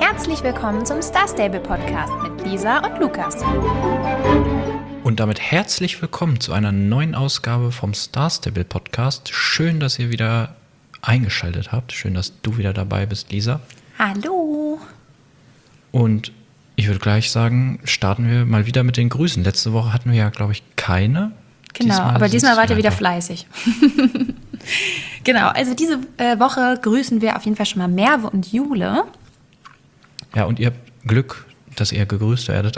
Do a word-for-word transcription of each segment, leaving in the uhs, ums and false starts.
Herzlich willkommen zum Star Stable Podcast mit Lisa und Lukas. Und damit herzlich willkommen zu einer neuen Ausgabe vom Star Stable Podcast. Schön, dass ihr wieder eingeschaltet habt. Schön, dass du wieder dabei bist, Lisa. Hallo. Und ich würde gleich sagen, starten wir mal wieder mit den Grüßen. Letzte Woche hatten wir ja, glaube ich, keine. Genau, diesmal aber diesmal wart ihr wieder einfach fleißig. Genau, also diese äh, Woche grüßen wir auf jeden Fall schon mal Merve und Jule. Ja, und ihr habt Glück, dass ihr gegrüßt werdet.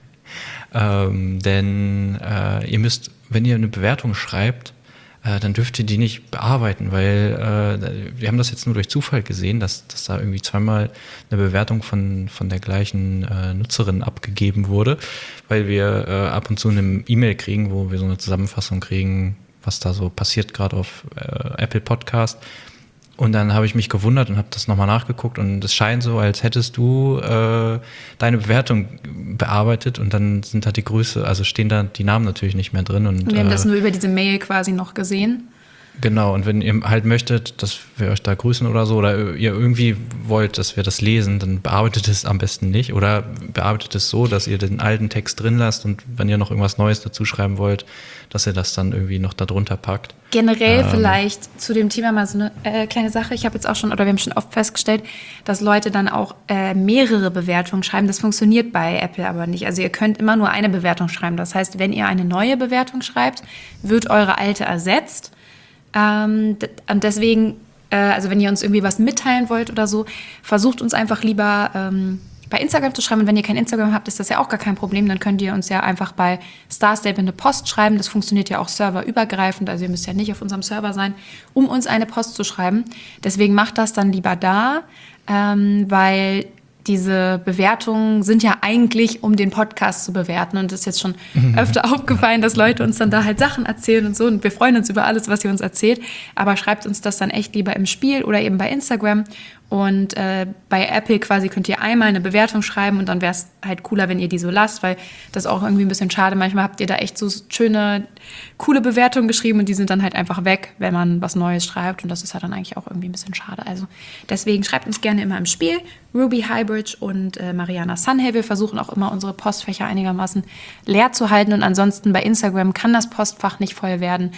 ähm, denn äh, ihr müsst, wenn ihr eine Bewertung schreibt, äh, dann dürft ihr die nicht bearbeiten, weil äh, wir haben das jetzt nur durch Zufall gesehen, dass, dass da irgendwie zweimal eine Bewertung von, von der gleichen äh, Nutzerin abgegeben wurde, weil wir äh, ab und zu eine E-Mail kriegen, wo wir so eine Zusammenfassung kriegen, was da so passiert gerade auf äh, Apple Podcast. Und dann habe ich mich gewundert und habe das nochmal nachgeguckt und es scheint so, als hättest du äh, deine Bewertung bearbeitet und dann sind da die Grüße, also stehen da die Namen natürlich nicht mehr drin. Und, Wir haben äh, das nur über diese Mail quasi noch gesehen. Genau, und wenn ihr halt möchtet, dass wir euch da grüßen oder so, oder ihr irgendwie wollt, dass wir das lesen, dann bearbeitet es am besten nicht. Oder bearbeitet es so, dass ihr den alten Text drin lasst und wenn ihr noch irgendwas Neues dazu schreiben wollt, dass ihr das dann irgendwie noch da drunter packt. Generell Ähm. vielleicht zu dem Thema mal so eine äh, kleine Sache. Ich habe jetzt auch schon, oder wir haben schon oft festgestellt, dass Leute dann auch äh, mehrere Bewertungen schreiben. Das funktioniert bei Apple aber nicht. Also ihr könnt immer nur eine Bewertung schreiben. Das heißt, wenn ihr eine neue Bewertung schreibt, wird eure alte ersetzt. Ähm, und deswegen, äh, also wenn ihr uns irgendwie was mitteilen wollt oder so, versucht uns einfach lieber ähm, bei Instagram zu schreiben. Und wenn ihr kein Instagram habt, ist das ja auch gar kein Problem. Dann könnt ihr uns ja einfach bei Star Stable eine Post schreiben. Das funktioniert ja auch serverübergreifend. Also ihr müsst ja nicht auf unserem Server sein, um uns eine Post zu schreiben. Deswegen macht das dann lieber da, ähm, weil diese Bewertungen sind ja eigentlich, um den Podcast zu bewerten. Und es ist jetzt schon öfter aufgefallen, dass Leute uns dann da halt Sachen erzählen und so. Und wir freuen uns über alles, was ihr uns erzählt. Aber schreibt uns das dann echt lieber im Spiel oder eben bei Instagram. Und äh, bei Apple quasi könnt ihr einmal eine Bewertung schreiben und dann wäre es halt cooler, wenn ihr die so lasst, weil das ist auch irgendwie ein bisschen schade. Manchmal habt ihr da echt so schöne, coole Bewertungen geschrieben und die sind dann halt einfach weg, wenn man was Neues schreibt. Und das ist ja dann eigentlich auch irgendwie ein bisschen schade. Also deswegen schreibt uns gerne immer im Spiel. Ruby Highbridge und äh, Mariana Sunhay. Wir versuchen auch immer unsere Postfächer einigermaßen leer zu halten. Und ansonsten bei Instagram kann das Postfach nicht voll werden.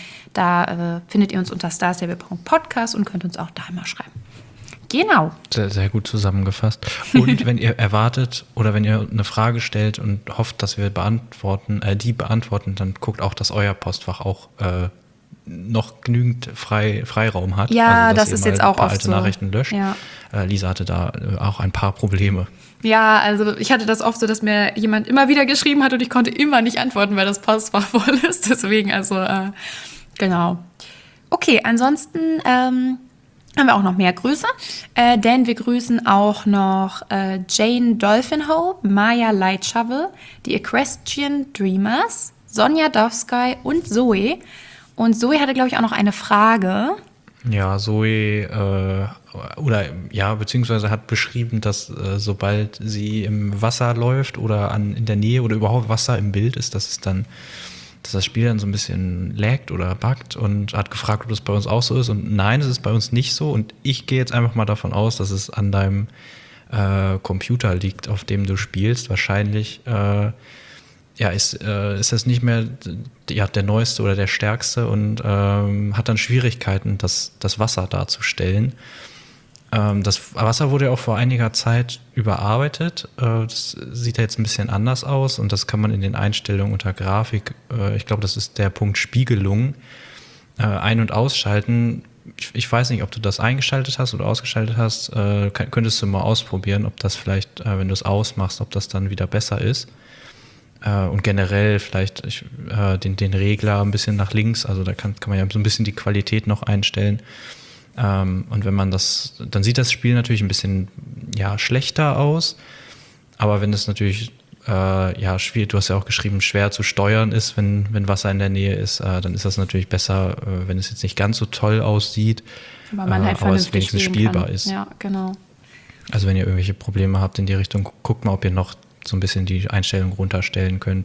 Da äh, findet ihr uns unter starstable punkt podcast und könnt uns auch da immer schreiben. Genau. Sehr, sehr gut zusammengefasst. Und wenn ihr erwartet oder wenn ihr eine Frage stellt und hofft, dass wir beantworten, äh, die beantworten, dann guckt auch, dass euer Postfach auch äh, noch genügend frei, Freiraum hat. Ja, also, dass das ihr ist mal jetzt ein auch paar oft alte so. Nachrichten löscht. Ja. Äh, Lisa hatte da äh, auch ein paar Probleme. Ja, also ich hatte das oft so, dass mir jemand immer wieder geschrieben hat und ich konnte immer nicht antworten, weil das Postfach voll ist. Deswegen, also, äh, genau. Okay, ansonsten ähm, haben wir auch noch mehr Grüße, äh, denn wir grüßen auch noch äh, Jane Dolphinho, Maya Light Shovel, die Equestrian Dreamers, Sonja Dovsky und Zoe. Und Zoe hatte, glaube ich, auch noch eine Frage. Ja, Zoe, äh, oder ja, beziehungsweise hat beschrieben, dass äh, sobald sie im Wasser läuft oder an, in der Nähe oder überhaupt Wasser im Bild ist, dass es dann, dass das Spiel dann so ein bisschen laggt oder buggt und hat gefragt, ob das bei uns auch so ist. Und nein, es ist bei uns nicht so. Und ich gehe jetzt einfach mal davon aus, dass es an deinem äh, Computer liegt, auf dem du spielst. Wahrscheinlich äh, ja, ist, äh, ist das nicht mehr ja, der neueste oder der stärkste und ähm, hat dann Schwierigkeiten, das, das Wasser darzustellen. Ähm, das Wasser wurde ja auch vor einiger Zeit überarbeitet. Äh, das sieht ja jetzt ein bisschen anders aus und das kann man in den Einstellungen unter Grafik, äh, ich glaube, das ist der Punkt Spiegelung, äh, ein- und ausschalten. Ich, ich weiß nicht, ob du das eingeschaltet hast oder ausgeschaltet hast. Äh, kann, könntest du mal ausprobieren, ob das vielleicht, äh, wenn du es ausmachst, ob das dann wieder besser ist. Und generell vielleicht ich, äh, den, den Regler ein bisschen nach links, also da kann, kann man ja so ein bisschen die Qualität noch einstellen. Ähm, und wenn man das, dann sieht das Spiel natürlich ein bisschen ja, schlechter aus. Aber wenn es natürlich, äh, ja, schwierig, du hast ja auch geschrieben, schwer zu steuern ist, wenn, wenn Wasser in der Nähe ist, äh, dann ist das natürlich besser, äh, wenn es jetzt nicht ganz so toll aussieht, aber man halt äh, aber es wenigstens spielbar kann. ist. Ja, genau. Also wenn ihr irgendwelche Probleme habt in die Richtung, guckt mal, ob ihr noch so ein bisschen die Einstellung runterstellen könnt.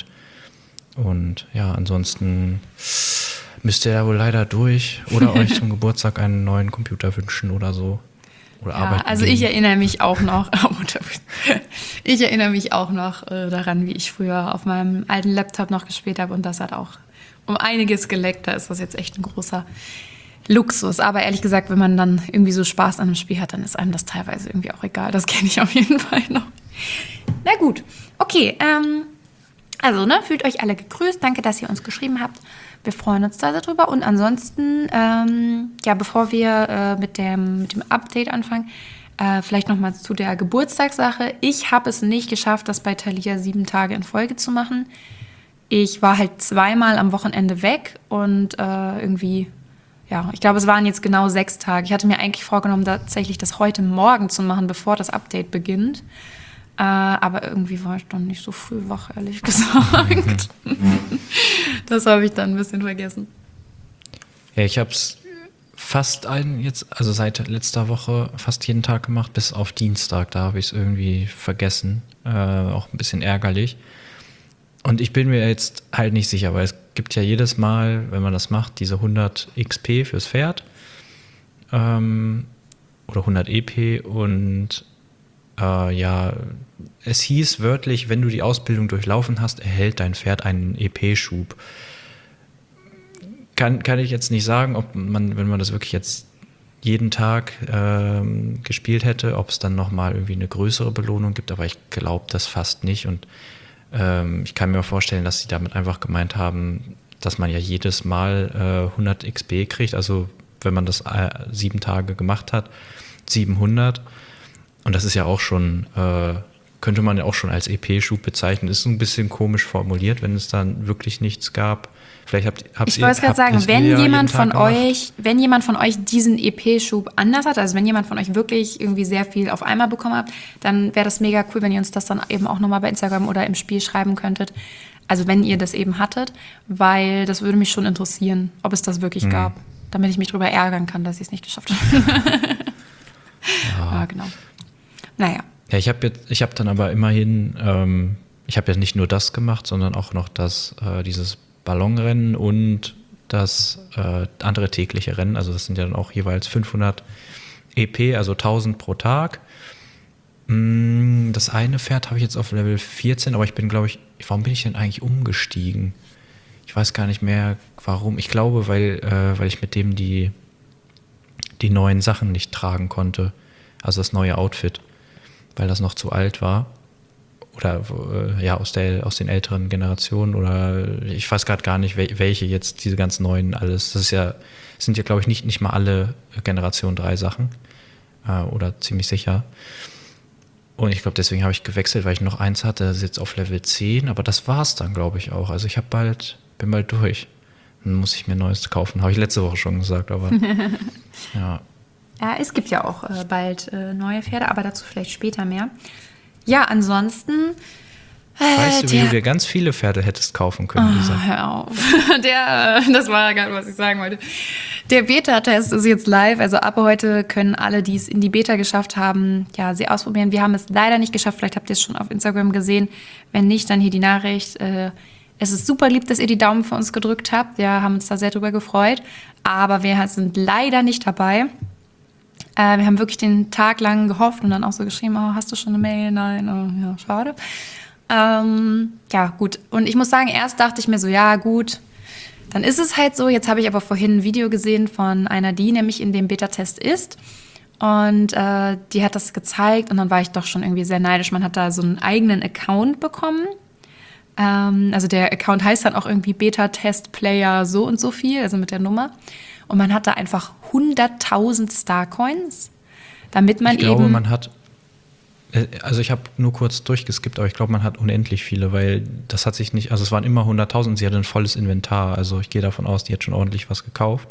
Und ja, ansonsten müsst ihr ja wohl leider durch oder euch zum Geburtstag einen neuen Computer wünschen oder so. oder Ja, arbeiten also gehen. ich erinnere mich auch noch, ich erinnere mich auch noch äh, daran, wie ich früher auf meinem alten Laptop noch gespielt habe und das hat auch um einiges geleckt. Da ist das jetzt echt ein großer Luxus. Aber ehrlich gesagt, wenn man dann irgendwie so Spaß an einem Spiel hat, dann ist einem das teilweise irgendwie auch egal. Das kenne ich auf jeden Fall noch. Na gut, okay. Ähm, also, ne, fühlt euch alle gegrüßt. Danke, dass ihr uns geschrieben habt. Wir freuen uns da sehr drüber. Und ansonsten, ähm, ja, bevor wir äh, mit, dem, mit dem Update anfangen, äh, vielleicht noch mal zu der Geburtstagssache. Ich habe es nicht geschafft, das bei Thalia sieben Tage in Folge zu machen. Ich war halt zweimal am Wochenende weg und äh, irgendwie, ja, ich glaube, es waren jetzt genau sechs Tage. Ich hatte mir eigentlich vorgenommen, tatsächlich das heute Morgen zu machen, bevor das Update beginnt. Äh, aber irgendwie war ich dann nicht so früh wach, ehrlich gesagt. Das habe ich dann ein bisschen vergessen. Ja, ich habe es fast ein, jetzt, also seit letzter Woche fast jeden Tag gemacht, bis auf Dienstag. Da habe ich es irgendwie vergessen. Äh, auch ein bisschen ärgerlich. Und ich bin mir jetzt halt nicht sicher, weil es gibt ja jedes Mal, wenn man das macht, diese hundert X P fürs Pferd. Ähm, oder hundert E P und Äh, ja, es hieß wörtlich, wenn du die Ausbildung durchlaufen hast, erhält dein Pferd einen E P-Schub. Kann, kann ich jetzt nicht sagen, ob man, wenn man das wirklich jetzt jeden Tag ähm, gespielt hätte, ob es dann nochmal irgendwie eine größere Belohnung gibt, aber ich glaube das fast nicht. Und ähm, ich kann mir vorstellen, dass sie damit einfach gemeint haben, dass man ja jedes Mal äh, hundert X P kriegt, also wenn man das äh, sieben Tage gemacht hat, siebenhundert. Und das ist ja auch schon, äh, könnte man ja auch schon als E P-Schub bezeichnen. Ist ein bisschen komisch formuliert, wenn es dann wirklich nichts gab. Vielleicht habt, habt ich ihr... wollte es gerade sagen, wenn ja jemand von gemacht? euch, wenn jemand von euch diesen E P-Schub anders hat, also wenn jemand von euch wirklich irgendwie sehr viel auf einmal bekommen hat, dann wäre das mega cool, wenn ihr uns das dann eben auch nochmal bei Instagram oder im Spiel schreiben könntet. Also wenn ihr das eben hattet, weil das würde mich schon interessieren, ob es das wirklich mhm. gab, damit ich mich drüber ärgern kann, dass ich es nicht geschafft habe. Ja. ja, genau. Naja. Ja, ich habe jetzt, ich habe dann aber immerhin, ähm, ich habe ja nicht nur das gemacht, sondern auch noch das, äh, dieses Ballonrennen und das äh, andere tägliche Rennen. Also das sind ja dann auch jeweils fünfhundert E P, also tausend pro Tag. Mm, das eine Pferd habe ich jetzt auf Level vierzehn, aber ich bin, glaube ich, warum bin ich denn eigentlich umgestiegen? Ich weiß gar nicht mehr, warum. Ich glaube, weil, äh, weil ich mit dem die, die neuen Sachen nicht tragen konnte. Also das neue Outfit. Weil das noch zu alt war. Oder äh, ja, aus, der, aus den älteren Generationen. Oder ich weiß gerade gar nicht, welche jetzt diese ganz neuen alles. Das ist ja, sind ja, glaube ich, nicht, nicht mal alle Generation drei Sachen. Äh, oder ziemlich sicher. Und ich glaube, deswegen habe ich gewechselt, weil ich noch eins hatte, das ist jetzt auf Level zehn. Aber das war es dann, glaube ich, auch. Also ich habe bald, bin bald durch. Dann muss ich mir ein neues kaufen. Habe ich letzte Woche schon gesagt, aber ja. Ja, es gibt ja auch äh, bald äh, neue Pferde, aber dazu vielleicht später mehr. Ja, ansonsten... Äh, weißt du, wie der, du dir ganz viele Pferde hättest kaufen können, Lisa? Oh, hör auf. Der, äh, das war gerade, was ich sagen wollte. Der Beta-Test ist jetzt live. Also ab heute können alle, die es in die Beta geschafft haben, ja, sie ausprobieren. Wir haben es leider nicht geschafft. Vielleicht habt ihr es schon auf Instagram gesehen. Wenn nicht, dann hier die Nachricht. Äh, es ist super lieb, dass ihr die Daumen für uns gedrückt habt. Wir haben uns da sehr drüber gefreut. Aber wir sind leider nicht dabei. Äh, wir haben wirklich den Tag lang gehofft und dann auch so geschrieben, oh, hast du schon eine Mail? Nein, oh, ja, schade. Ähm, ja, gut. Und ich muss sagen, erst dachte ich mir so, ja, gut, dann ist es halt so. Jetzt habe ich aber vorhin ein Video gesehen von einer, die nämlich in dem Beta-Test ist. Und äh, die hat das gezeigt und dann war ich doch schon irgendwie sehr neidisch. Man hat da so einen eigenen Account bekommen. Ähm, also der Account heißt dann auch irgendwie Beta-Test-Player so und so viel, also mit der Nummer. Und man hat da einfach hunderttausend Starcoins, damit man ich glaube, eben... man hat, also ich habe nur kurz durchgeskippt, aber ich glaube, man hat unendlich viele, weil das hat sich nicht, also es waren immer hunderttausend und sie hatte ein volles Inventar. Also ich gehe davon aus, die hat schon ordentlich was gekauft.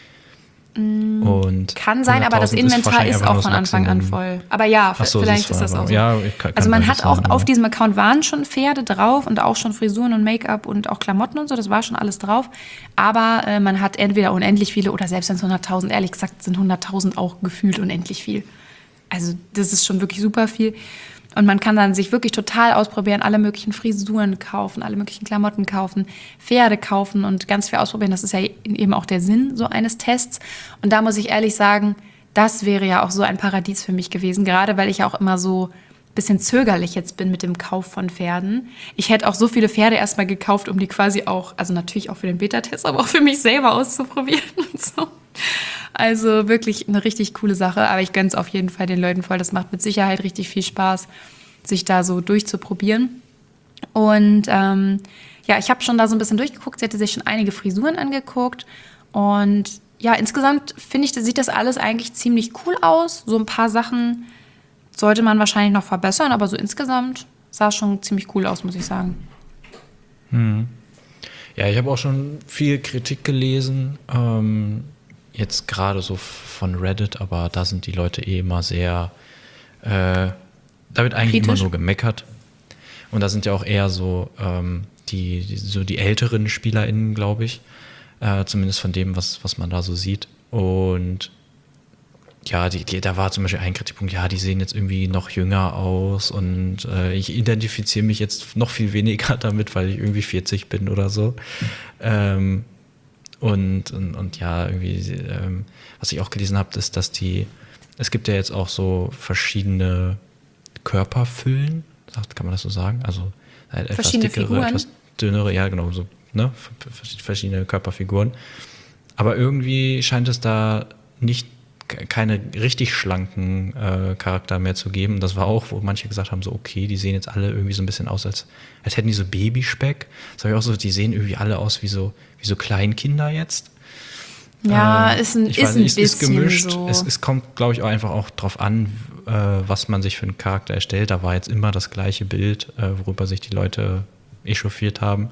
Und kann sein, aber das Inventar ist, ist auch von Anfang an voll. Aber ja, so, vielleicht ist das auch so. Ja, ich kann, also man hat auch, sagen, auf ja. diesem Account waren schon Pferde drauf und auch schon Frisuren und Make-up und auch Klamotten und so, das war schon alles drauf. Aber äh, man hat entweder unendlich viele oder selbst wenn es hunderttausend, ehrlich gesagt sind hunderttausend auch gefühlt unendlich viel. Also das ist schon wirklich super viel. Und man kann dann sich wirklich total ausprobieren, alle möglichen Frisuren kaufen, alle möglichen Klamotten kaufen, Pferde kaufen und ganz viel ausprobieren. Das ist ja eben auch der Sinn so eines Tests. Und da muss ich ehrlich sagen, das wäre ja auch so ein Paradies für mich gewesen, gerade weil ich ja auch immer so ein bisschen zögerlich jetzt bin mit dem Kauf von Pferden. Ich hätte auch so viele Pferde erstmal gekauft, um die quasi auch, also natürlich auch für den Beta-Test, aber auch für mich selber auszuprobieren und so. Also wirklich eine richtig coole Sache, aber ich gönne es auf jeden Fall den Leuten voll. Das macht mit Sicherheit richtig viel Spaß, sich da so durchzuprobieren. Und ähm, ja, ich habe schon da so ein bisschen durchgeguckt. Sie hatte sich schon einige Frisuren angeguckt. Und ja, insgesamt finde ich, sieht das alles eigentlich ziemlich cool aus. So ein paar Sachen sollte man wahrscheinlich noch verbessern, aber so insgesamt sah es schon ziemlich cool aus, muss ich sagen. Hm. Ja, ich habe auch schon viel Kritik gelesen. Ähm Jetzt gerade so von Reddit, aber da sind die Leute eh immer sehr, äh, da wird eigentlich kritisch. Immer nur gemeckert. Und da sind ja auch eher so, ähm, die, die, so die älteren SpielerInnen, glaube ich. Äh, zumindest von dem, was, was man da so sieht. Und ja, die, die, da war zum Beispiel ein Kritikpunkt, ja, die sehen jetzt irgendwie noch jünger aus und äh, ich identifiziere mich jetzt noch viel weniger damit, weil ich irgendwie vierzig bin oder so. Ähm, Und, und, und ja, irgendwie, ähm, was ich auch gelesen habe, ist, dass die, es gibt ja jetzt auch so verschiedene Körperfüllen, sagt, kann man das so sagen? Also halt etwas Verschiedene dickere, Figuren. etwas dünnere, ja genau, so, ne, verschiedene Körperfiguren. Aber irgendwie scheint es da nicht keine richtig schlanken äh, Charakter mehr zu geben. Das war auch, wo manche gesagt haben, so okay, die sehen jetzt alle irgendwie so ein bisschen aus, als, als hätten die so Babyspeck. Das habe ich auch so, die sehen irgendwie alle aus wie so, wie so Kleinkinder jetzt. Ja, ähm, ist ein, ich ist weiß ein nicht, es ist bisschen gemischt. so. Es, es kommt, glaube ich, auch einfach auch drauf an, äh, was man sich für einen Charakter erstellt. Da war jetzt immer das gleiche Bild, äh, worüber sich die Leute echauffiert haben.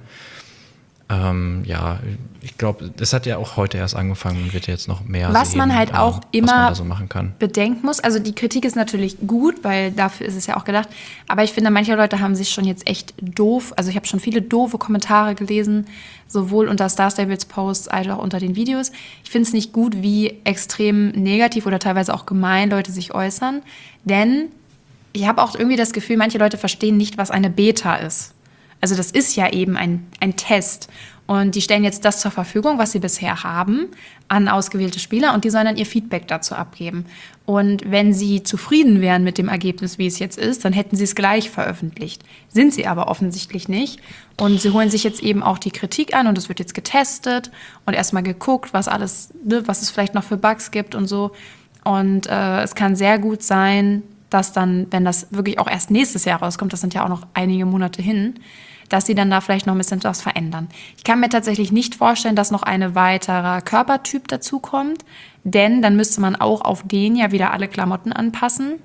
Ähm, ja, ich glaube, das hat ja auch heute erst angefangen und wird jetzt noch mehr Was sehen, man halt auch ähm, immer was man da so machen kann. bedenken muss, also die Kritik ist natürlich gut, weil dafür ist es ja auch gedacht, aber ich finde, manche Leute haben sich schon jetzt echt doof, also ich habe schon viele doofe Kommentare gelesen, sowohl unter Star Stables Posts als auch unter den Videos. Ich finde es nicht gut, wie extrem negativ oder teilweise auch gemein Leute sich äußern, denn ich habe auch irgendwie das Gefühl, manche Leute verstehen nicht, was eine Beta ist. Also das ist ja eben ein, ein Test. Und die stellen jetzt das zur Verfügung, was sie bisher haben, an ausgewählte Spieler. Und die sollen dann ihr Feedback dazu abgeben. Und wenn sie zufrieden wären mit dem Ergebnis, wie es jetzt ist, dann hätten sie es gleich veröffentlicht. Sind sie aber offensichtlich nicht. Und sie holen sich jetzt eben auch die Kritik an. Und es wird jetzt getestet und erstmal geguckt, was alles, ne, was es vielleicht noch für Bugs gibt und so. Und äh, es kann sehr gut sein, dass dann, wenn das wirklich auch erst nächstes Jahr rauskommt, das sind ja auch noch einige Monate hin, dass sie dann da vielleicht noch ein bisschen was verändern. Ich kann mir tatsächlich nicht vorstellen, dass noch ein weiterer Körpertyp dazukommt, denn dann müsste man auch auf den ja wieder alle Klamotten anpassen.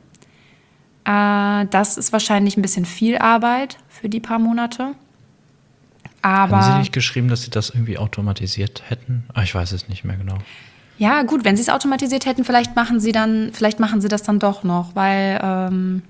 Äh, das ist wahrscheinlich ein bisschen viel Arbeit für die paar Monate. Aber Haben Sie nicht geschrieben, dass Sie das irgendwie automatisiert hätten? Ah, ich weiß es nicht mehr genau. ja, gut, wenn sie es automatisiert hätten, vielleicht machen sie dann, vielleicht machen sie das dann doch noch, weil ähm,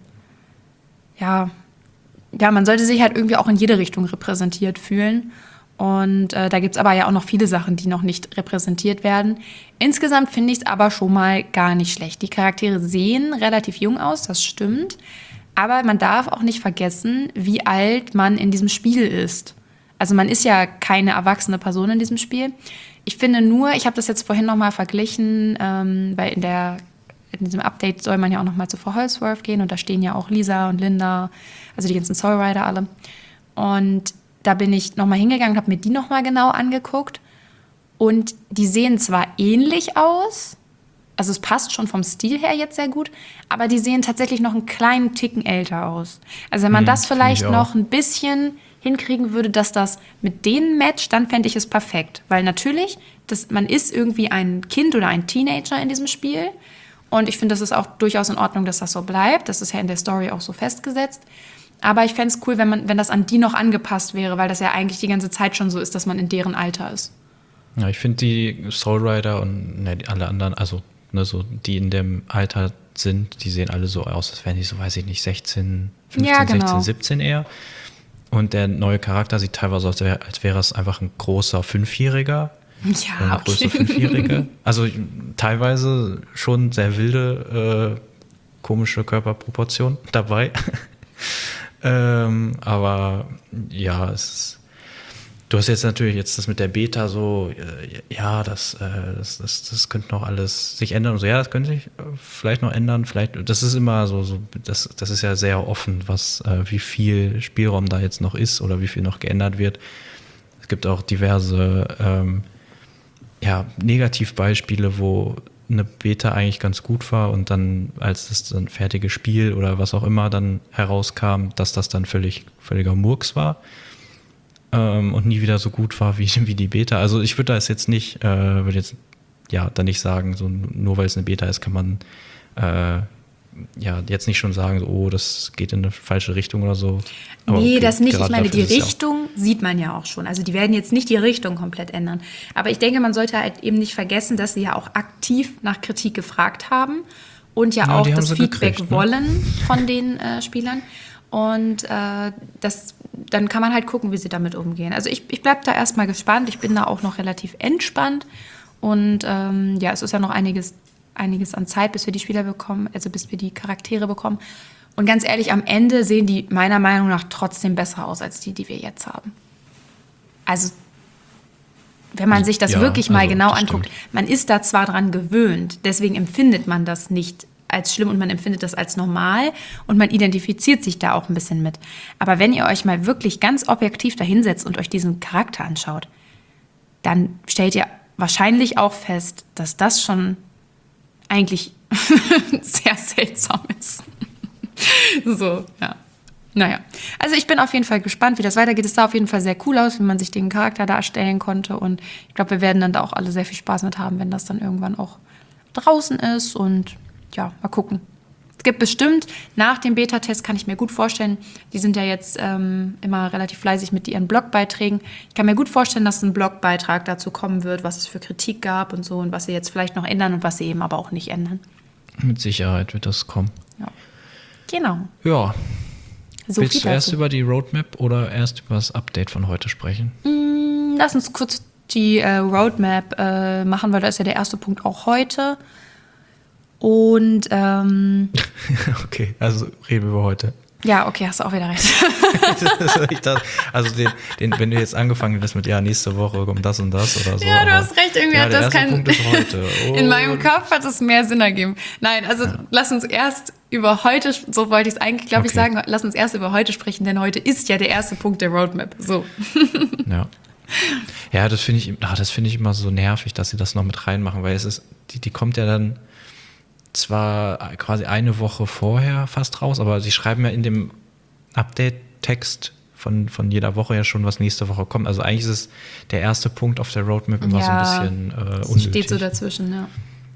ja, ja, man sollte sich halt irgendwie auch in jede Richtung repräsentiert fühlen. Und äh, da gibt es aber ja auch noch viele Sachen, die noch nicht repräsentiert werden. Insgesamt finde ich es aber schon mal gar nicht schlecht. Die Charaktere sehen relativ jung aus, das stimmt. Aber man darf auch nicht vergessen, wie alt man in diesem Spiel ist. Also man ist ja keine erwachsene Person in diesem Spiel. Ich finde nur, ich habe das jetzt vorhin noch mal verglichen, ähm, weil in, der, in diesem Update soll man ja auch noch mal zu Frau Holsworth gehen und da stehen ja auch Lisa und Linda, also die ganzen Soul Rider alle. Und da bin ich noch mal hingegangen und habe mir die noch mal genau angeguckt und die sehen zwar ähnlich aus, also es passt schon vom Stil her jetzt sehr gut, aber die sehen tatsächlich noch einen kleinen Ticken älter aus. Also wenn man Hm, das find vielleicht ich auch. noch ein bisschen hinkriegen würde, dass das mit denen matcht, dann fände ich es perfekt. Weil natürlich, das, man ist irgendwie ein Kind oder ein Teenager in diesem Spiel. Und ich finde, das ist auch durchaus in Ordnung, dass das so bleibt. Das ist ja in der Story auch so festgesetzt. Aber ich fände es cool, wenn, man, wenn das an die noch angepasst wäre, weil das ja eigentlich die ganze Zeit schon so ist, dass man in deren Alter ist. Ja, ich finde die Soul Rider und ne, die- alle anderen, also ne, so die in dem Alter sind, die sehen alle so aus, als wären die so, weiß ich nicht, sechzehn, fünfzehn, Ja, genau. sechzehn, siebzehn eher. Und der neue Charakter sieht teilweise aus, als wäre als wäre es einfach ein großer Fünfjähriger. Ja, Eine größere Fünfjährige. Also teilweise schon sehr wilde, äh, komische Körperproportionen dabei. ähm, aber ja, es ist, Du hast jetzt natürlich jetzt das mit der Beta so, äh, ja, das, äh, das, das, das könnte noch alles sich ändern. Und so, ja, das könnte sich äh, vielleicht noch ändern. Vielleicht, das ist immer so, so das, das ist ja sehr offen, was, äh, wie viel Spielraum da jetzt noch ist oder wie viel noch geändert wird. Es gibt auch diverse ähm, ja, Negativbeispiele, wo eine Beta eigentlich ganz gut war und dann, als das dann fertige Spiel oder was auch immer dann herauskam, dass das dann völlig, völliger Murks war. Und nie wieder so gut war wie, wie die Beta. Also ich würde da jetzt nicht, äh, würde jetzt ja dann nicht sagen, so nur weil es eine Beta ist, kann man äh, ja jetzt nicht schon sagen, so, oh, das geht in eine falsche Richtung oder so. Aber nee, okay, das nicht. Ich meine, die Richtung ja sieht man ja auch schon. Also die werden jetzt nicht die Richtung komplett ändern. Aber ich denke, man sollte halt eben nicht vergessen, dass sie ja auch aktiv nach Kritik gefragt haben und ja, ja auch das Feedback gekriegt, ne? wollen von den äh, Spielern. Und äh, das, dann kann man halt gucken, wie sie damit umgehen. Also ich, ich bleibe da erstmal gespannt. Ich bin da auch noch relativ entspannt. Und ähm, ja, es ist ja noch einiges, einiges an Zeit, bis wir die Spieler bekommen, also bis wir die Charaktere bekommen. Und ganz ehrlich, am Ende sehen die meiner Meinung nach trotzdem besser aus, als die, die wir jetzt haben. Also wenn man sich das ja, wirklich mal also, genau anguckt, stimmt. Man ist da zwar dran gewöhnt, deswegen empfindet man das nicht als schlimm und man empfindet das als normal und man identifiziert sich da auch ein bisschen mit. Aber wenn ihr euch mal wirklich ganz objektiv dahinsetzt und euch diesen Charakter anschaut, dann stellt ihr wahrscheinlich auch fest, dass das schon eigentlich sehr seltsam ist. So, ja. Naja, also ich bin auf jeden Fall gespannt, wie das weitergeht. Es sah auf jeden Fall sehr cool aus, wie man sich den Charakter darstellen konnte und ich glaube, wir werden dann da auch alle sehr viel Spaß mit haben, wenn das dann irgendwann auch draußen ist und ja, mal gucken. Es gibt bestimmt, nach dem Beta-Test kann ich mir gut vorstellen, die sind ja jetzt ähm, immer relativ fleißig mit ihren Blogbeiträgen. Ich kann mir gut vorstellen, dass ein Blogbeitrag dazu kommen wird, was es für Kritik gab und so und was sie jetzt vielleicht noch ändern und was sie eben aber auch nicht ändern. Mit Sicherheit wird das kommen. Ja. Genau. Ja. So Willst du erst über die Roadmap oder erst über das Update von heute sprechen? Mm, lass uns kurz die äh, Roadmap äh, machen, weil da ist ja der erste Punkt auch heute. Und, ähm... okay, also reden wir über heute. Ja, okay, hast du auch wieder recht. also den, den, wenn du jetzt angefangen hättest mit, ja, nächste Woche kommt das und das oder so. Ja, du hast recht, irgendwie ja, hat das keinen... Punkt ist heute. Oh. In meinem Kopf hat es mehr Sinn ergeben. Nein, also ja. Lass uns erst über heute, so wollte ich es eigentlich, glaube okay. ich, sagen, lass uns erst über heute sprechen, denn heute ist ja der erste Punkt der Roadmap. So. Ja. Ja, das finde ich, ach, das finde ich immer so nervig, dass sie das noch mit reinmachen, weil es ist, die, die kommt ja dann zwar quasi eine Woche vorher fast raus, aber sie schreiben ja in dem Update-Text von, von jeder Woche ja schon, was nächste Woche kommt. Also eigentlich ist es der erste Punkt auf der Roadmap immer ja, so ein bisschen äh, unnötig. Steht so dazwischen, ja.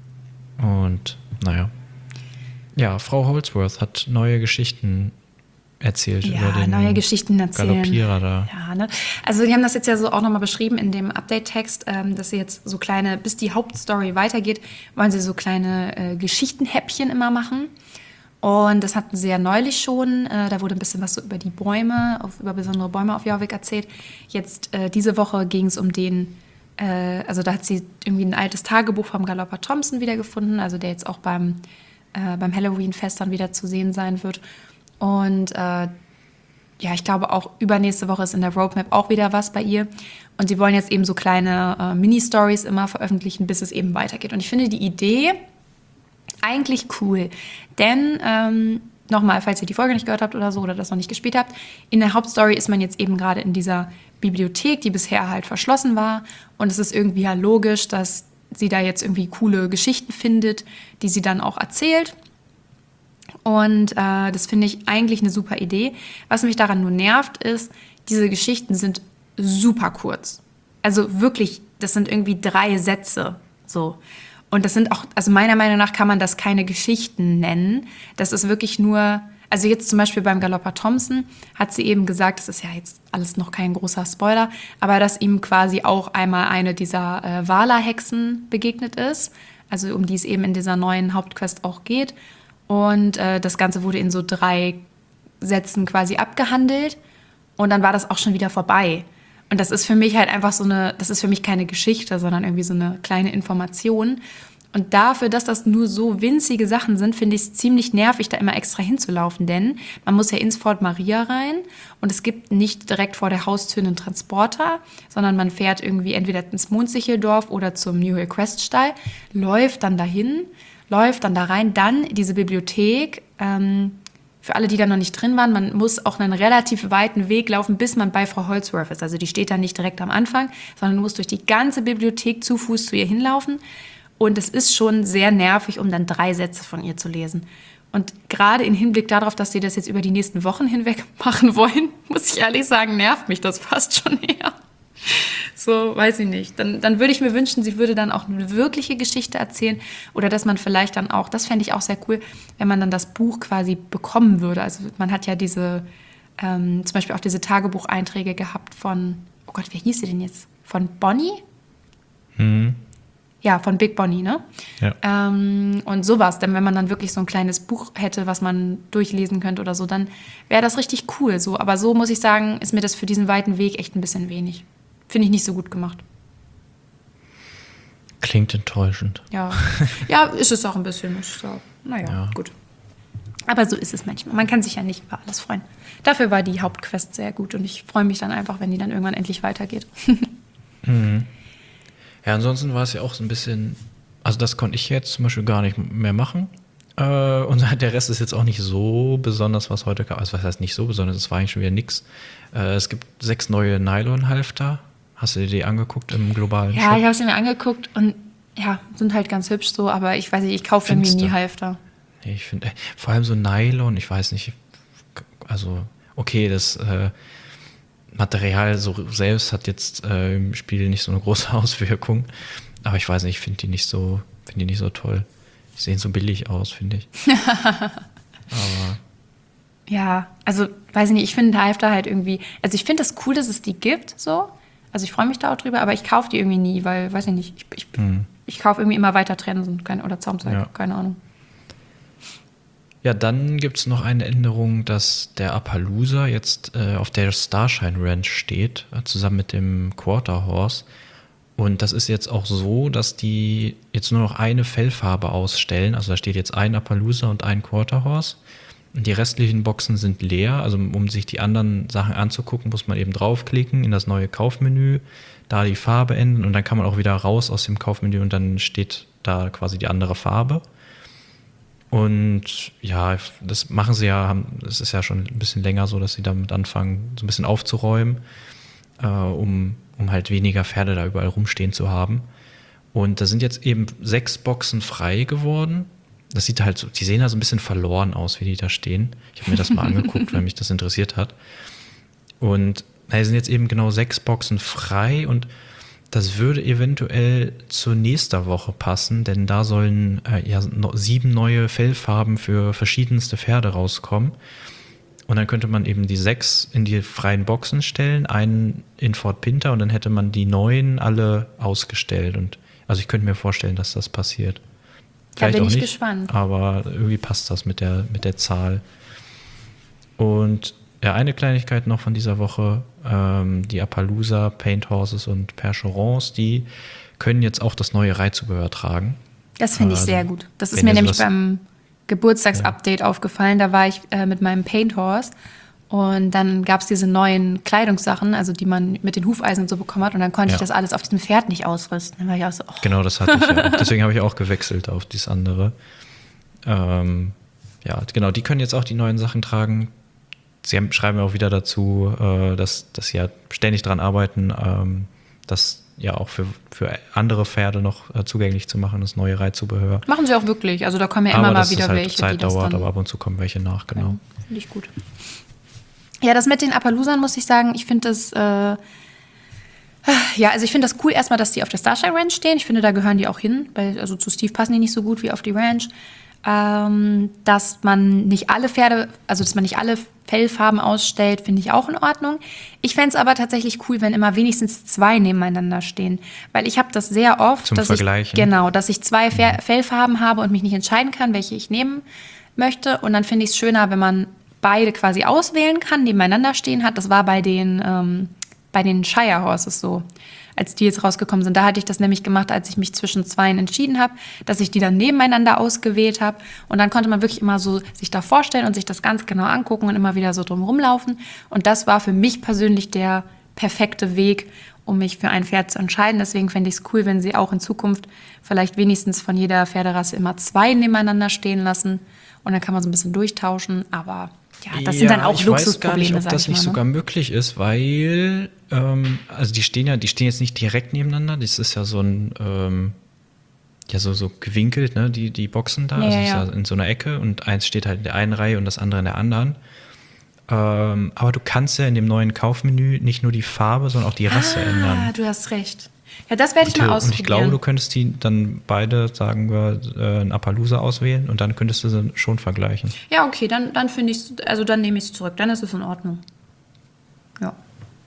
Und naja. Ja, Frau Holdsworth hat neue Geschichten erzählt ja, über den neue Geschichten erzählen. Galoppierer da. Ja, ne? Also die haben das jetzt ja so auch nochmal beschrieben in dem Update-Text, ähm, dass sie jetzt so kleine, bis die Hauptstory weitergeht, wollen sie so kleine äh, Geschichtenhäppchen immer machen. Und das hatten sie ja neulich schon. Äh, da wurde ein bisschen was so über die Bäume, auf, über besondere Bäume auf Jorvik erzählt. Jetzt äh, diese Woche ging es um den, äh, also da hat sie irgendwie ein altes Tagebuch vom Galopper Thompson wiedergefunden, also der jetzt auch beim, äh, beim Halloween-Fest dann wieder zu sehen sein wird. Und äh, ja, ich glaube auch übernächste Woche ist in der Roadmap auch wieder was bei ihr. Und sie wollen jetzt eben so kleine äh, Mini-Stories immer veröffentlichen, bis es eben weitergeht. Und ich finde die Idee eigentlich cool. Denn, ähm, nochmal, falls ihr die Folge nicht gehört habt oder so oder das noch nicht gespielt habt, in der Hauptstory ist man jetzt eben gerade in dieser Bibliothek, die bisher halt verschlossen war. Und es ist irgendwie ja logisch, dass sie da jetzt irgendwie coole Geschichten findet, die sie dann auch erzählt. Und äh, das finde ich eigentlich eine super Idee. Was mich daran nur nervt, ist, diese Geschichten sind super kurz. Also wirklich, das sind irgendwie drei Sätze. So. Und das sind auch, also meiner Meinung nach kann man das keine Geschichten nennen. Das ist wirklich nur, also jetzt zum Beispiel beim Galopper Thompson hat sie eben gesagt, das ist ja jetzt alles noch kein großer Spoiler, aber dass ihm quasi auch einmal eine dieser äh, Vala-Hexen begegnet ist. Also um die es eben in dieser neuen Hauptquest auch geht. Und äh, das Ganze wurde in so drei Sätzen quasi abgehandelt. Und dann war das auch schon wieder vorbei. Und das ist für mich halt einfach so eine, das ist für mich keine Geschichte, sondern irgendwie so eine kleine Information. Und dafür, dass das nur so winzige Sachen sind, finde ich es ziemlich nervig, da immer extra hinzulaufen. Denn man muss ja ins Fort Maria rein und es gibt nicht direkt vor der Haustür einen Transporter, sondern man fährt irgendwie entweder ins Mondsicheldorf oder zum New Hill Crest Stall, läuft dann dahin, läuft dann da rein, dann diese Bibliothek. Ähm, für alle, die da noch nicht drin waren, man muss auch einen relativ weiten Weg laufen, bis man bei Frau Holdsworth ist. Also die steht da nicht direkt am Anfang, sondern du musst durch die ganze Bibliothek zu Fuß zu ihr hinlaufen. Und es ist schon sehr nervig, um dann drei Sätze von ihr zu lesen. Und gerade im Hinblick darauf, dass sie das jetzt über die nächsten Wochen hinweg machen wollen, muss ich ehrlich sagen, nervt mich das fast schon eher. So, weiß ich nicht. Dann, dann würde ich mir wünschen, sie würde dann auch eine wirkliche Geschichte erzählen oder dass man vielleicht dann auch, das fände ich auch sehr cool, wenn man dann das Buch quasi bekommen würde. Also man hat ja diese, ähm, zum Beispiel auch diese Tagebucheinträge gehabt von, oh Gott, wie hieß sie denn jetzt? Von Bonnie? Mhm. Ja, von Big Bonnie, ne? Ja. Ähm, und sowas. Denn wenn man dann wirklich so ein kleines Buch hätte, was man durchlesen könnte oder so, dann wäre das richtig cool. So. Aber so muss ich sagen, ist mir das für diesen weiten Weg echt ein bisschen wenig. Finde ich nicht so gut gemacht. Klingt enttäuschend. Ja, ja, ist es auch ein bisschen, muss ich sagen. Naja, Ja. gut. Aber so ist es manchmal. Man kann sich ja nicht über alles freuen. Dafür war die Hauptquest sehr gut und ich freue mich dann einfach, wenn die dann irgendwann endlich weitergeht. Mhm. Ja, ansonsten war es ja auch so ein bisschen, also das konnte ich jetzt zum Beispiel gar nicht mehr machen. Äh, und der Rest ist jetzt auch nicht so besonders, was heute kam. Also was heißt nicht so besonders, es war eigentlich schon wieder nix. Äh, es gibt sechs neue Nylon-Halfter. Hast du dir die angeguckt im globalen Ja, Shop? ich habe sie mir angeguckt und ja, sind halt ganz hübsch so, aber ich weiß nicht, ich kaufe irgendwie Findest nie du? Halfter. Nee, ich finde, vor allem so Nylon, ich weiß nicht, also okay, das äh, Material so selbst hat jetzt äh, im Spiel nicht so eine große Auswirkung, aber ich weiß nicht, ich finde die nicht so, finde die nicht so toll. Die sehen so billig aus, finde ich. Aber Ja, also weiß ich nicht, ich finde Halfter halt irgendwie, also ich finde das cool, dass es die gibt, so. Also ich freue mich da auch drüber, aber ich kaufe die irgendwie nie, weil, weiß ich nicht, ich, ich, hm. ich kaufe irgendwie immer weiter Trensen kein, oder Zaumzeug, Ja. keine Ahnung. Ja, dann gibt es noch eine Änderung, dass der Appaloosa jetzt äh, auf der Starshine Ranch steht, äh, zusammen mit dem Quarter Horse. Und das ist jetzt auch so, dass die jetzt nur noch eine Fellfarbe ausstellen. Also da steht jetzt ein Appaloosa und ein Quarter Horse. Und die restlichen Boxen sind leer. Also um sich die anderen Sachen anzugucken, muss man eben draufklicken in das neue Kaufmenü, da die Farbe ändern und dann kann man auch wieder raus aus dem Kaufmenü und dann steht da quasi die andere Farbe. Und ja, das machen sie ja, es ist ja schon ein bisschen länger so, dass sie damit anfangen, so ein bisschen aufzuräumen, äh, um, um halt weniger Pferde da überall rumstehen zu haben. Und da sind jetzt eben sechs Boxen frei geworden. Das sieht halt so, die sehen ja so ein bisschen verloren aus, wie die da stehen. Ich habe mir das mal angeguckt, weil mich das interessiert hat. Und da sind jetzt eben genau sechs Boxen frei und das würde eventuell zur nächsten Woche passen, denn da sollen äh, ja no, sieben neue Fellfarben für verschiedenste Pferde rauskommen. Und dann könnte man eben die sechs in die freien Boxen stellen, einen in Fort Pinter und dann hätte man die neuen alle ausgestellt. Und also ich könnte mir vorstellen, dass das passiert. Da bin auch ich nicht, gespannt. aber irgendwie passt das mit der, mit der Zahl. Und ja, eine Kleinigkeit noch von dieser Woche, ähm, die Appaloosa, Paint Horses und Percherons, die können jetzt auch das neue Reitzubehör tragen. Das finde ich Also, sehr gut. Das ist wenn mir ihr nämlich sowas- beim Geburtstagsupdate aufgefallen. Da war ich äh, mit meinem Paint Horse und dann gab es diese neuen Kleidungssachen, also die man mit den Hufeisen und so bekommen hat und dann konnte Ja. ich das alles auf diesem Pferd nicht ausrüsten. Dann war ich auch so, oh. Genau, das hatte ich ja auch. Deswegen habe ich auch gewechselt auf dieses andere. Ähm, ja, genau, die können jetzt auch die neuen Sachen tragen. Sie haben, schreiben auch wieder dazu, äh, dass, dass sie ja ständig dran arbeiten, ähm, das ja auch für, für andere Pferde noch äh, zugänglich zu machen, das neue Reitzubehör. Machen sie auch wirklich. Also da kommen ja aber immer mal dass wieder es halt welche, Zeit die das dauert, dann aber ab und zu kommen welche nach, genau. können. Finde ich gut. Ja, das mit den Appaloosern muss ich sagen, ich finde das, äh, ja, also ich finde das cool erstmal, dass die auf der Starshine Ranch stehen. Ich finde, da gehören die auch hin, weil also zu Steve passen die nicht so gut wie auf die Ranch. Ähm, dass man nicht alle Pferde, also dass man nicht alle Fellfarben ausstellt, finde ich auch in Ordnung. Ich fände es aber tatsächlich cool, wenn immer wenigstens zwei nebeneinander stehen, weil ich habe das sehr oft, Zum dass Vergleichen. ich genau, dass ich zwei Fe- Fellfarben habe und mich nicht entscheiden kann, welche ich nehmen möchte. Und dann finde ich es schöner, wenn man beide quasi auswählen kann, nebeneinander stehen hat. Das war bei den ähm, bei den Shire Horses so, als die jetzt rausgekommen sind. Da hatte ich das nämlich gemacht, als ich mich zwischen zweien entschieden habe, dass ich die dann nebeneinander ausgewählt habe. Und dann konnte man wirklich immer so sich da vorstellen und sich das ganz genau angucken und immer wieder so drum rumlaufen. Und das war für mich persönlich der perfekte Weg, um mich für ein Pferd zu entscheiden. Deswegen fände ich es cool, wenn sie auch in Zukunft vielleicht wenigstens von jeder Pferderasse immer zwei nebeneinander stehen lassen. Und dann kann man so ein bisschen durchtauschen. Aber ja, das sind dann auch ich Luxusprobleme, weiß gar nicht, ob sag das ich nicht mal, ne? sogar möglich ist, weil ähm, also die stehen ja, die stehen jetzt nicht direkt nebeneinander. Das ist ja so ein ähm, ja so so gewinkelt, ne? Die die Boxen da, Ja, also ja, es ist ja. ja in so einer Ecke und eins steht halt in der einen Reihe und das andere in der anderen. Ähm, aber du kannst ja in dem neuen Kaufmenü nicht nur die Farbe, sondern auch die Rasse Ah, ändern. du hast recht. Ja, das werde ich mal Und ausprobieren. ich glaube, du könntest die dann beide, sagen wir, äh, ein Appaloosa auswählen und dann könntest du sie schon vergleichen. Ja, okay, dann, dann finde ich also dann nehme ich es zurück. Dann ist es in Ordnung. Ja.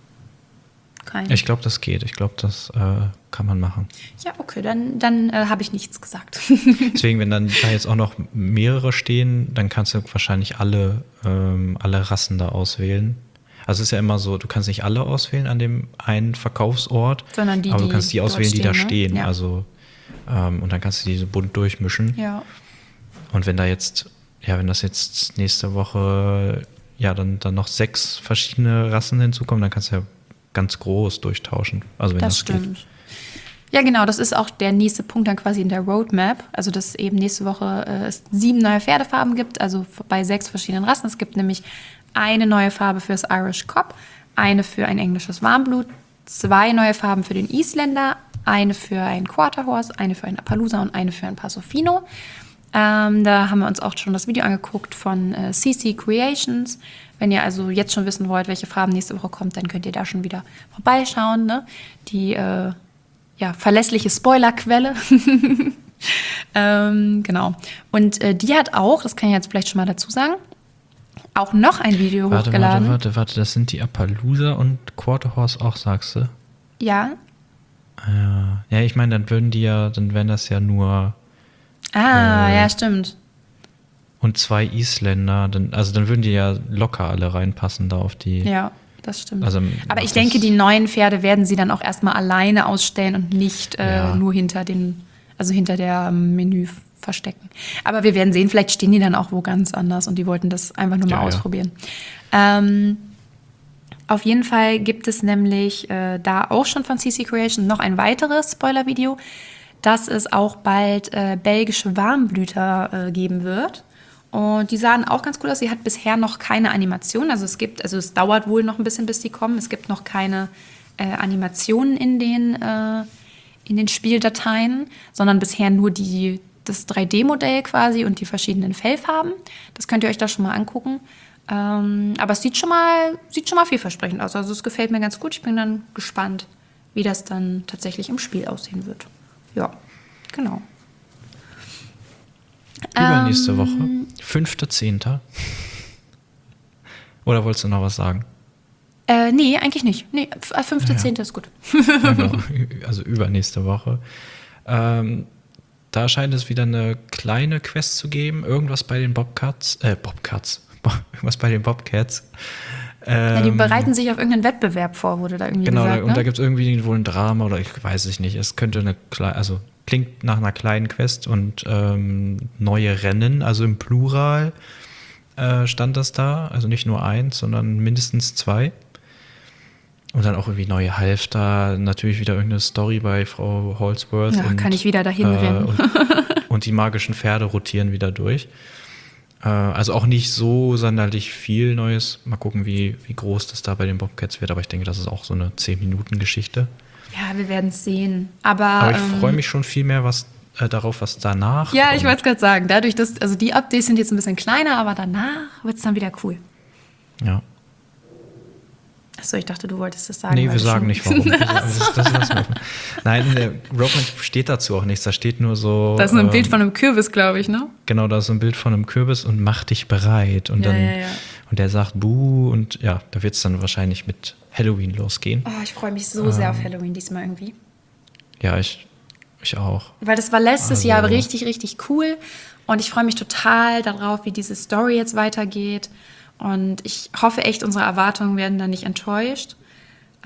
Kein. Ich glaube, das geht. Ich glaube, das äh, kann man machen. Ja, okay, dann, dann äh, habe ich nichts gesagt. Deswegen, wenn dann da jetzt auch noch mehrere stehen, dann kannst du wahrscheinlich alle, ähm, alle Rassen da auswählen. Also es ist ja immer so, du kannst nicht alle auswählen an dem einen Verkaufsort, Sondern die, aber du die kannst die dort auswählen, die da stehen, stehen. ne? Ja. Also ähm, und dann kannst du die so bunt durchmischen. Ja. Und wenn da jetzt, ja, wenn das jetzt nächste Woche, ja, dann, dann noch sechs verschiedene Rassen hinzukommen, dann kannst du ja ganz groß durchtauschen. Also wenn das, Das stimmt. geht. Ja, genau, das ist auch der nächste Punkt dann quasi in der Roadmap. Also, dass eben nächste Woche äh, es sieben neue Pferdefarben gibt, also bei sechs verschiedenen Rassen. Es gibt nämlich eine neue Farbe für das Irish Cob, eine für ein englisches Warmblut, zwei neue Farben für den Isländer, eine für ein Quarter Horse, eine für ein Appaloosa und eine für ein Paso Fino. Ähm, da haben wir uns auch schon das Video angeguckt von äh, C C Creations. Wenn ihr also jetzt schon wissen wollt, welche Farben nächste Woche kommt, dann könnt ihr da schon wieder vorbeischauen. Ne? Die äh, ja, verlässliche Spoilerquelle. ähm, genau. Und äh, die hat auch, das kann ich jetzt vielleicht schon mal dazu sagen, auch noch ein Video Warte, hochgeladen. warte, warte, warte, das sind die Appaloosa und Quarter Horse auch, sagst du? Ja. Ja, ja, ich meine, dann würden die ja, dann wären das ja nur Ah, Äh, ja, stimmt. und zwei Isländer, dann, also dann würden die ja locker alle reinpassen da auf die. Ja, das stimmt. Also, Aber ich das- denke, die neuen Pferde werden sie dann auch erstmal alleine ausstellen und nicht äh, Ja. nur hinter den, also hinter der ähm, Menü verstecken. Aber wir werden sehen, vielleicht stehen die dann auch wo ganz anders und die wollten das einfach nur mal Ja, ja. ausprobieren. Ähm, auf jeden Fall gibt es nämlich äh, da auch schon von C C Creation noch ein weiteres Spoiler-Video, dass es auch bald äh, belgische Warmblüter äh, geben wird. Und die sahen auch ganz cool aus. Sie hat bisher noch keine Animation. Also es gibt, also es dauert wohl noch ein bisschen, bis die kommen. Es gibt noch keine äh, Animationen in den, äh, in den Spieldateien, sondern bisher nur die, das drei D-Modell quasi und die verschiedenen Fellfarben. Das könnt ihr euch da schon mal angucken. Ähm, aber es sieht schon mal, sieht schon mal vielversprechend aus. Also es gefällt mir ganz gut. Ich bin dann gespannt, wie das dann tatsächlich im Spiel aussehen wird. Ja, genau. Übernächste Ähm, Woche, fünfter zehnter Oder wolltest du noch was sagen? Äh, nee, eigentlich nicht. Nee, fünfter Ja. zehnter ist gut. Ja, genau. Also übernächste Woche. Ähm, da scheint es wieder eine kleine Quest zu geben. Irgendwas bei den Bobcats. Äh, Bobcats. Irgendwas bei den Bobcats. Ja, die Ähm, bereiten sich auf irgendeinen Wettbewerb vor, wurde da irgendwie Genau, gesagt. da, und ne? da gibt es irgendwie wohl ein Drama oder ich weiß es nicht. Es könnte eine kleine, also klingt nach einer kleinen Quest und ähm, neue Rennen, also im Plural äh, stand das da. Also nicht nur eins, sondern mindestens zwei. Und dann auch irgendwie neue Halfter, natürlich wieder irgendeine Story bei Frau Holsworth. Ja, und, kann ich wieder dahin äh, rennen. Und, und die magischen Pferde rotieren wieder durch. Äh, also auch nicht so sonderlich viel Neues. Mal gucken, wie, wie groß das da bei den Bobcats wird. Aber ich denke, das ist auch so eine zehn-Minuten-Geschichte. Ja, wir werden es sehen. Aber, Aber ich ähm, freue mich schon viel mehr was, äh, darauf, was danach Ja, kommt. ich wollte es gerade sagen. Dadurch, dass, also die Updates sind jetzt ein bisschen kleiner, aber danach wird es dann wieder cool. Ja. Achso, ich dachte, du wolltest das sagen. Nee, weil wir du sagen schon- nicht warum. das, das lassen wir offen. Nein, in der Roadmap steht dazu auch nichts. Da steht nur so. Das ist ein ähm, Bild von einem Kürbis, glaube ich, ne? Genau, da ist so ein Bild von einem Kürbis und mach dich bereit. Und Ja, dann ja, ja. und der sagt Buh und ja, da wird es dann wahrscheinlich mit Halloween losgehen. Oh, ich freue mich so sehr auf Halloween diesmal irgendwie. Ja, ich, ich auch. Weil das war letztes Also- Jahr richtig, richtig cool. Und ich freue mich total darauf, wie diese Story jetzt weitergeht. Und ich hoffe echt, unsere Erwartungen werden da nicht enttäuscht.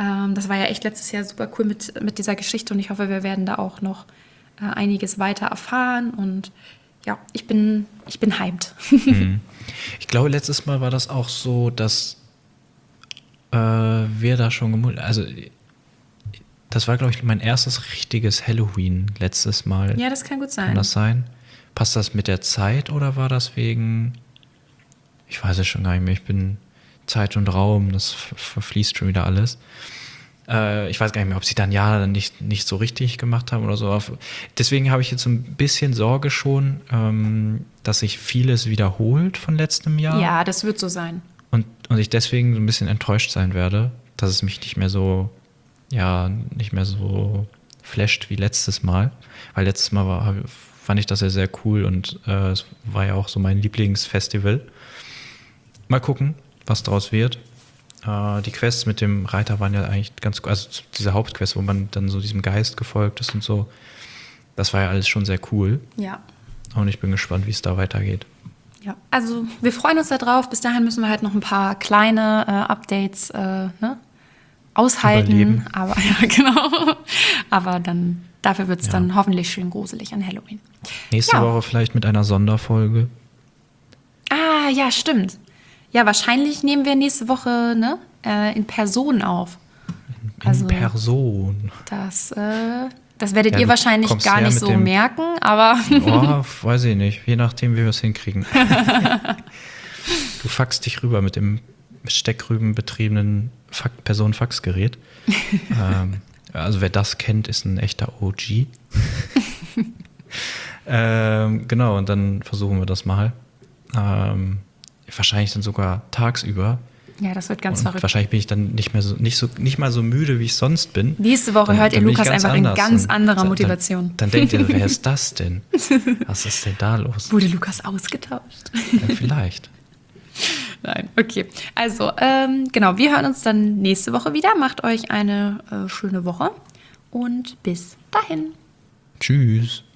Ähm, das war ja echt letztes Jahr super cool mit, mit dieser Geschichte und ich hoffe, wir werden da auch noch äh, einiges weiter erfahren und ja, ich bin, ich bin hyped. Mhm. Ich glaube, letztes Mal war das auch so, dass äh, wir da schon gemult, also das war, glaube ich, mein erstes richtiges Halloween letztes Mal. Ja, das kann gut sein. Kann das sein? Passt das mit der Zeit oder war das wegen, ich weiß es schon gar nicht mehr, ich bin Zeit und Raum, das ver- verfließt schon wieder alles. Äh, ich weiß gar nicht mehr, ob sie dann ja dann nicht, nicht so richtig gemacht haben oder so. Deswegen habe ich jetzt so ein bisschen Sorge schon, ähm, dass sich vieles wiederholt von letztem Jahr. Ja, das wird so sein. Und, und ich deswegen so ein bisschen enttäuscht sein werde, dass es mich nicht mehr so, ja, nicht mehr so flasht wie letztes Mal. Weil letztes Mal war, fand ich das ja sehr cool und äh, es war ja auch so mein Lieblingsfestival. Mal gucken, was draus wird. Äh, die Quests mit dem Reiter waren ja eigentlich ganz, also diese Hauptquest, wo man dann so diesem Geist gefolgt ist und so. Das war ja alles schon sehr cool. Ja. Und ich bin gespannt, wie es da weitergeht. Ja, also wir freuen uns darauf. Bis dahin müssen wir halt noch ein paar kleine äh, Updates äh, ne, aushalten. Überleben. Aber ja, genau. Aber dann dafür wird es Ja. dann hoffentlich schön gruselig an Halloween. Nächste Ja. Woche vielleicht mit einer Sonderfolge. Ah, ja, stimmt. Ja, wahrscheinlich nehmen wir nächste Woche ne, äh, in Person auf. In Also- Person. Das, äh, das werdet Ja, ihr du wahrscheinlich kommst gar her nicht mit so dem- merken, aber Oh, weiß ich nicht. Je nachdem, wie wir es hinkriegen. Du faxst dich rüber mit dem steckrübenbetriebenen Fax- Personenfaxgerät. ähm, also wer das kennt, ist ein echter O G. ähm, genau, und dann versuchen wir das mal. Ähm, wahrscheinlich dann sogar tagsüber. ja, das wird ganz und verrückt. wahrscheinlich bin ich dann nicht mehr so, nicht so, nicht mal so müde, wie ich sonst bin. Nächste Woche Dann- hört ihr dann bin ich Lukas ganz einfach in anders. ganz Und anderer dann- Motivation. Dann, dann denkt ihr, wer ist das denn? Was ist denn da los? Wurde Lukas ausgetauscht? Ja, vielleicht. Nein, okay. Also, ähm, genau, wir hören uns dann nächste Woche wieder. Macht euch eine äh, schöne Woche und bis dahin. Tschüss.